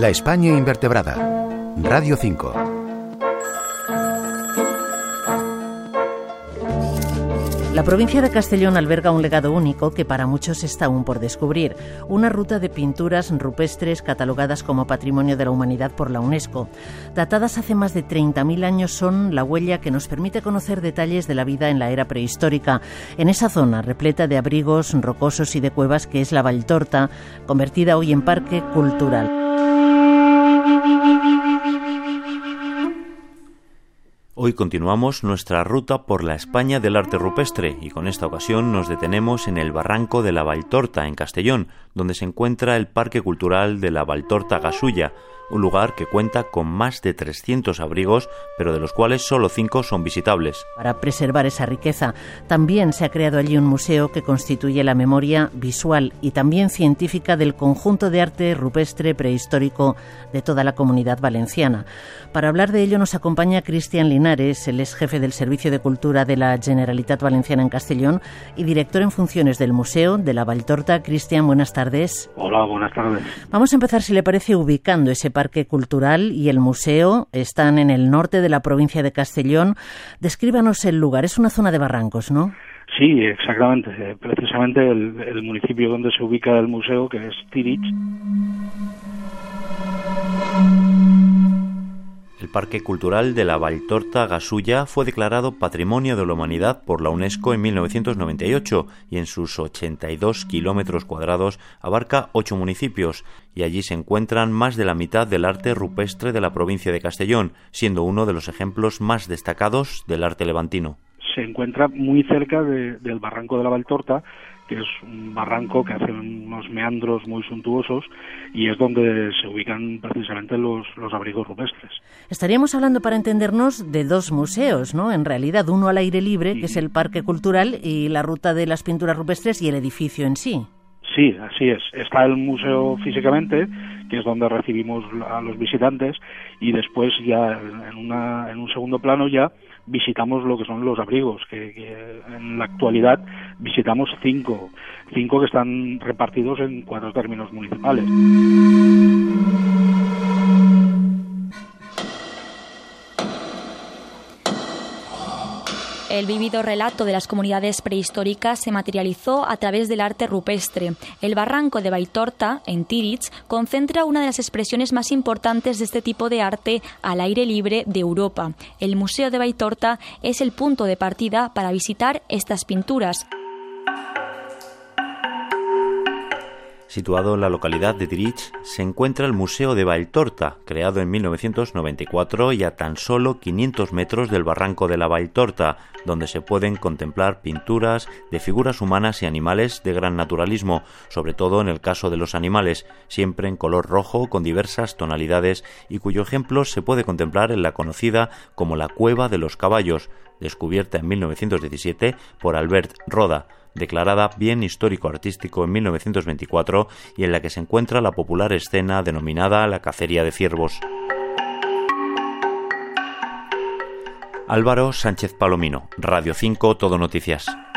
La España invertebrada. Radio 5. La provincia de Castellón alberga un legado único que para muchos está aún por descubrir, una ruta de pinturas rupestres catalogadas como Patrimonio de la Humanidad por la UNESCO. Datadas hace más de 30.000 años, son la huella que nos permite conocer detalles de la vida en la era prehistórica, en esa zona repleta de abrigos rocosos y de cuevas que es la Valltorta, convertida hoy en parque cultural. Hoy continuamos nuestra ruta por la España del arte rupestre y con esta ocasión nos detenemos en el barranco de la Valltorta, en Castellón, donde se encuentra el Parque Cultural de la Valltorta Gasulla, un lugar que cuenta con más de 300 abrigos, pero de los cuales solo 5 son visitables. Para preservar esa riqueza, también se ha creado allí un museo que constituye la memoria visual y también científica del conjunto de arte rupestre prehistórico de toda la Comunidad Valenciana. Para hablar de ello nos acompaña Cristian Linares, el ex jefe del Servicio de Cultura de la Generalitat Valenciana en Castellón y director en funciones del Museo de la Valltorta. Cristian, buenas tardes. Hola, buenas tardes. Vamos a empezar, si le parece, ubicando ese parque cultural y el museo. Están en el norte de la provincia de Castellón. Descríbanos el lugar. Es una zona de barrancos, ¿no? Sí, exactamente. Precisamente el municipio donde se ubica el museo, que es Tírig. El Parque Cultural de la Valltorta Gasulla fue declarado Patrimonio de la Humanidad por la UNESCO en 1998 y en sus 82 kilómetros cuadrados abarca 8 municipios y allí se encuentran más de la mitad del arte rupestre de la provincia de Castellón, siendo uno de los ejemplos más destacados del arte levantino. Se encuentra muy cerca del barranco de la Valltorta, que es un barranco que hace unos meandros muy suntuosos y es donde se ubican precisamente los abrigos rupestres. Estaríamos hablando, para entendernos, de dos museos, ¿no? En realidad, uno al aire libre, que es el Parque Cultural, y la Ruta de las Pinturas Rupestres y el edificio en sí. Sí, así es. Está el museo físicamente, que es donde recibimos a los visitantes, y después ya en un segundo plano ya visitamos lo que son los abrigos, que en la actualidad visitamos 5 que están repartidos en 4 términos municipales. El vívido relato de las comunidades prehistóricas se materializó a través del arte rupestre. El barranco de Valltorta, en Tírig, concentra una de las expresiones más importantes de este tipo de arte al aire libre de Europa. El Museo de Valltorta es el punto de partida para visitar estas pinturas. Situado en la localidad de Tírig, se encuentra el Museo de Valltorta, creado en 1994 y a tan solo 500 metros del barranco de la Valltorta, donde se pueden contemplar pinturas de figuras humanas y animales de gran naturalismo, sobre todo en el caso de los animales, siempre en color rojo con diversas tonalidades y cuyo ejemplo se puede contemplar en la conocida como la Cueva de los Caballos, descubierta en 1917 por Albert Roda, declarada Bien Histórico-Artístico en 1924 y en la que se encuentra la popular escena denominada la cacería de ciervos. Álvaro Sánchez Palomino, Radio 5, Todo Noticias.